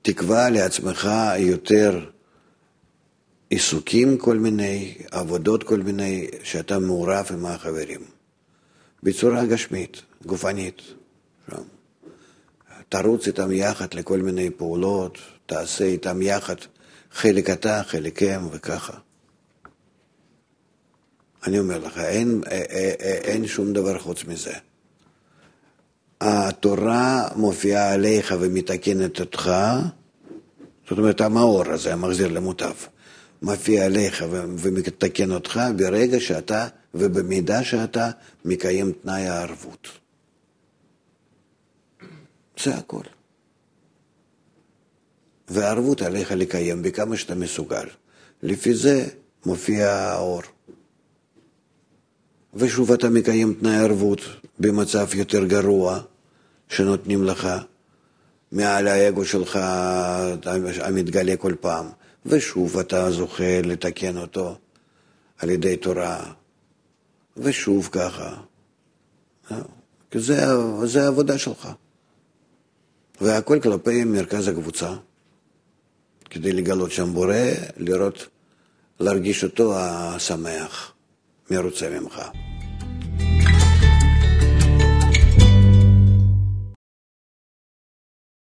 תקבע לעצמך יותר עיסוקים, כל מיני עבודות, כל מיני, שאתה מעורב עם החברים. בצורה גשמית, גופנית. תרוץ איתם יחד לכל מיני פעולות, תעשה איתם יחד, חלק אתה, חלק הם וככה. אני אומר לך, אין שום דבר חוץ מזה. התורה מופיעה עליך ומתקנת אותך, זאת אומרת, המאור הזה, המחזיר למוטב, מופיע עליך ומתקן אותך ברגע שאתה ובמידה שאתה מקיים תנאי הערבות. זה הכל. והערבות עליך לקיים בכמה שאתה מסוגל. לפי זה מופיע האור. ושוב אתה מקיים תנאי ערבות במצב יותר גרוע שנותנים לך מעל האגו שלך המתגלה כל פעם. ושוב אתה זוכה לתקן אותו על ידי תורה. ושוב ככה. כי זה העבודה שלך. והכל כלפי מרכז הקבוצה. כדי לגלות שם בורא, לראות, להרגיש אותו השמח, מרוצה ממך.